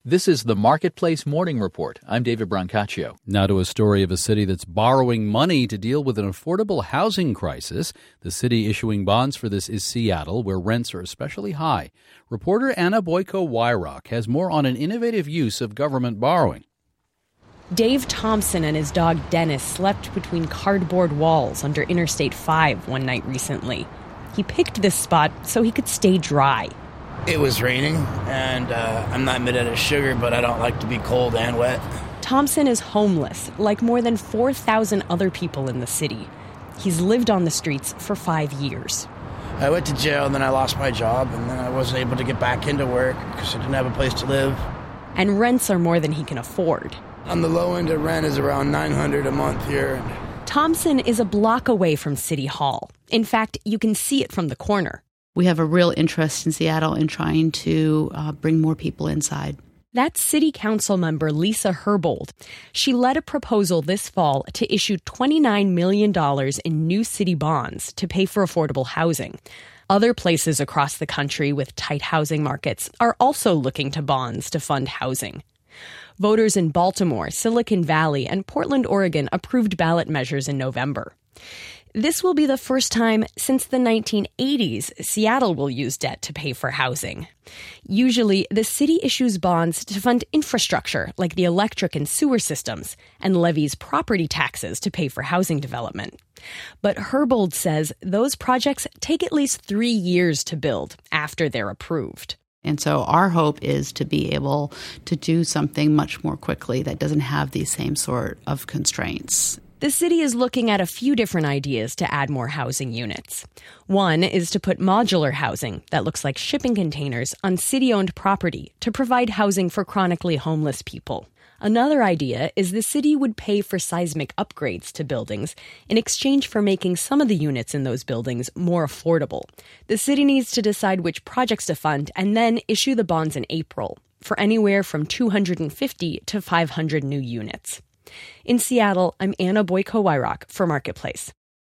This is the Marketplace Morning Report. I'm David Brancaccio. Now to a story of a city that's borrowing money to deal with an affordable housing crisis. The city issuing bonds for this is Seattle, where rents are especially high. Reporter Anna Boyko-Wyrock has more on an innovative use of government borrowing. Dave Thompson and his dog Dennis slept between cardboard walls under Interstate 5 one night recently. He picked this spot so he could stay dry. It was raining, and I'm not made out of sugar, but I don't like to be cold and wet. Thompson is homeless, like more than 4,000 other people in the city. He's lived on the streets for 5 years. I went to jail, and then I lost my job, and then I wasn't able to get back into work because I didn't have a place to live. And rents are more than he can afford. On the low end of rent is around $900 a month here. Thompson is a block away from City Hall. In fact, you can see it from the corner. We have a real interest in Seattle in trying to bring more people inside. That's City Council member Lisa Herbold. She led a proposal this fall to issue $29 million in new city bonds to pay for affordable housing. Other places across the country with tight housing markets are also looking to bonds to fund housing. Voters in Baltimore, Silicon Valley, and Portland, Oregon approved ballot measures in November. This will be the first time since the 1980s Seattle will use debt to pay for housing. Usually, the city issues bonds to fund infrastructure like the electric and sewer systems and levies property taxes to pay for housing development. But Herbold says those projects take at least 3 years to build after they're approved. And so our hope is to be able to do something much more quickly that doesn't have these same sort of constraints. The city is looking at a few different ideas to add more housing units. One is to put modular housing that looks like shipping containers on city-owned property to provide housing for chronically homeless people. Another idea is the city would pay for seismic upgrades to buildings in exchange for making some of the units in those buildings more affordable. The city needs to decide which projects to fund and then issue the bonds in April for anywhere from 250 to 500 new units. In Seattle, I'm Anna Boyko-Wyrock for Marketplace.